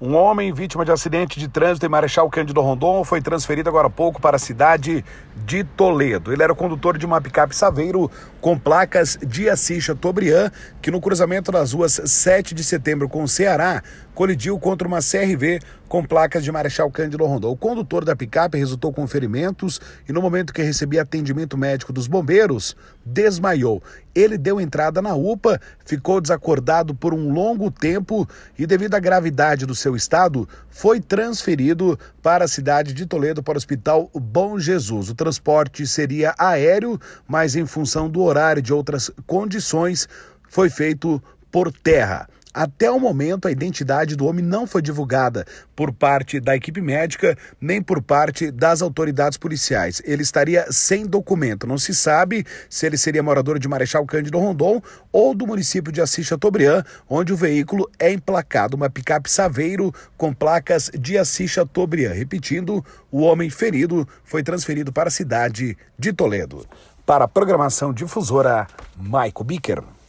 Um homem vítima de acidente de trânsito em Marechal Cândido Rondon foi transferido agora há pouco para a cidade de Toledo. Ele era o condutor de uma picape Saveiro com placas de Assis Chateaubriand, que no cruzamento das ruas 7 de setembro com o Ceará, colidiu contra uma CRV com placas de Marechal Cândido Rondon. O condutor da picape resultou com ferimentos e no momento que recebia atendimento médico dos bombeiros, desmaiou. Ele deu entrada na UPA, ficou desacordado por um longo tempo e devido à gravidade do seu estado, foi transferido para a cidade de Toledo, para o Hospital Bom Jesus. O transporte seria aéreo, mas em função do horário e de outras condições, foi feito por terra. Até o momento, a identidade do homem não foi divulgada por parte da equipe médica, nem por parte das autoridades policiais. Ele estaria sem documento. Não se sabe se ele seria morador de Marechal Cândido Rondon ou do município de Assis Chateaubriand, onde o veículo é emplacado, uma picape Saveiro com placas de Assis Chateaubriand. Repetindo, o homem ferido foi transferido para a cidade de Toledo. Para a programação difusora, Maico Bicker.